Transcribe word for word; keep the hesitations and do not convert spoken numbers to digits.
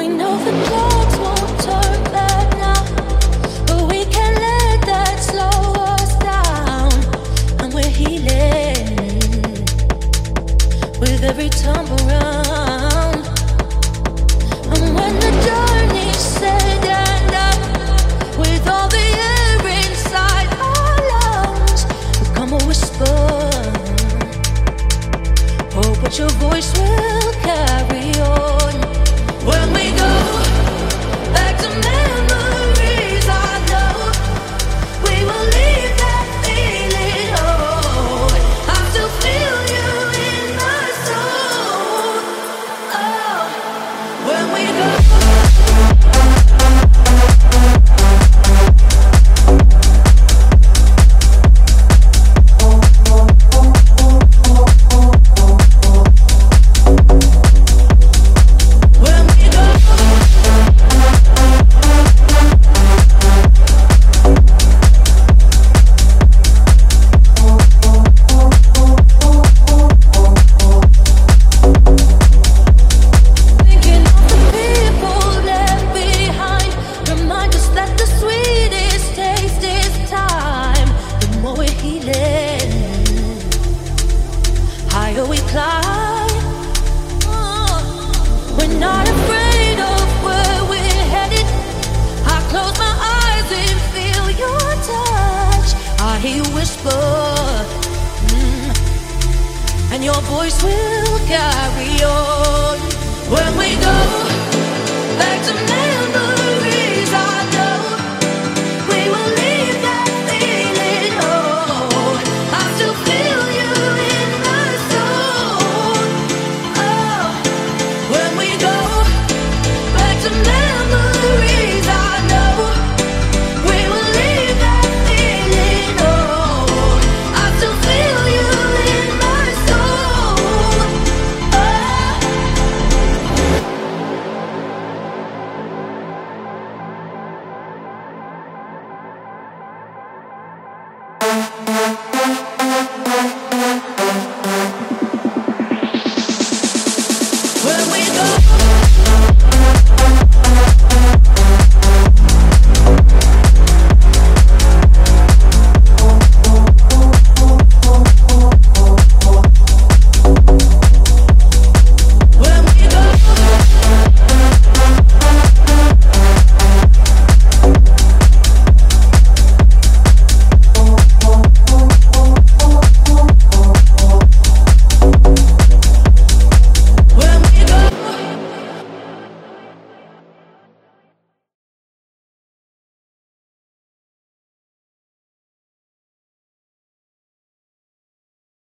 know the clocks won't turn back now, but we can't let that slow us down. And we're healing with every tumble round. And when the journey's said and done, with all the air inside our lungs, will come a whisper. Oh, but your voice will carry on. When we go back to memories, I know we will leave that feeling. Oh, I still feel you in my soul. Oh, when we go. And your voice will carry on. When we go back to memories, I know we will leave that feeling. Oh, I still feel you in my soul. Oh, when we go back to memories, I know we will leave that feeling. Oh, I still feel you in my soul. When we go